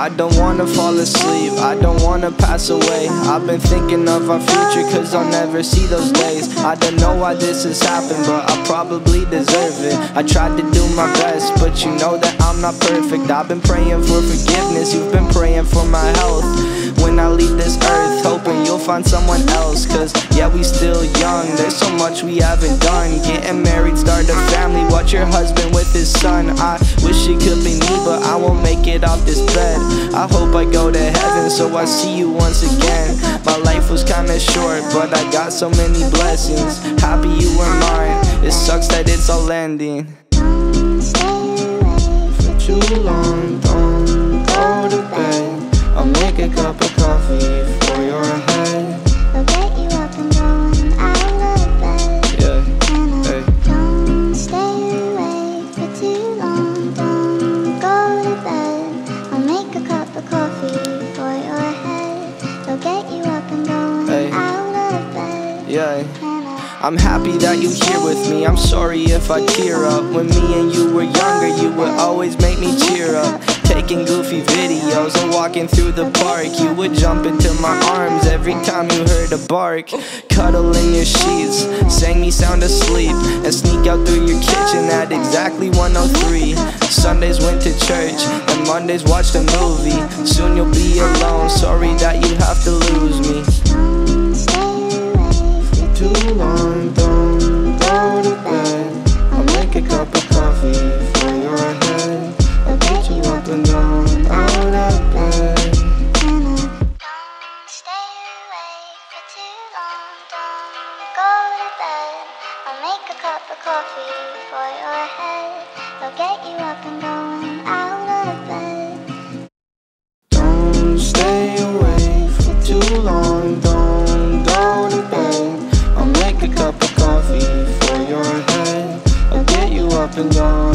I don't wanna fall asleep, I don't wanna pass away. I've been thinking of our future, cause I'll never see those days. I don't know why this has happened, but I probably deserve it. I tried to do my best, but you know that I'm not perfect. I've been praying for forgiveness, you've been praying for my health. When I leave this earth, hoping you'll find someone else. Cause yeah, we still young, there's so much we haven't done. Getting married, start a family, watch your husband with his son. I wish it could be me, but I won't make it off this bed. I hope I go to heaven, so I see you once again. My life was kinda short, but I got so many blessings. Happy you were mine, it sucks that it's all ending. For too long, don't go to bed. I'll make a cup of coffee for your head. I'll get you up and going out of bed. Yeah, hey. Don't stay awake for too long. Don't go to bed. I'll make a cup of coffee for your head. I'll get you up and going out of bed. Yeah. I'm happy that you're here with me, I'm sorry if I tear up. When me and you were younger, you would always make me cheer up. Taking goofy videos and walking through the park, you would jump into my arms every time you heard a bark. Cuddle in your sheets, sang me sound asleep, and sneak out through your kitchen at exactly 1:03. Sundays went to church, and Mondays watched a movie. Soon you'll be alone, sorry that you have to lose me. Too long, don't go to bed. I'll make a cup of coffee for your head. I'll get you up and down out of bed. Don't stay awake for too long. Don't go to bed. I'll make a cup of coffee for your head. I'll get you up and going out of bed. Don't stay awake for too long, don't go to bed. I'll make a cup of coffee for your head. I'll get you up and down.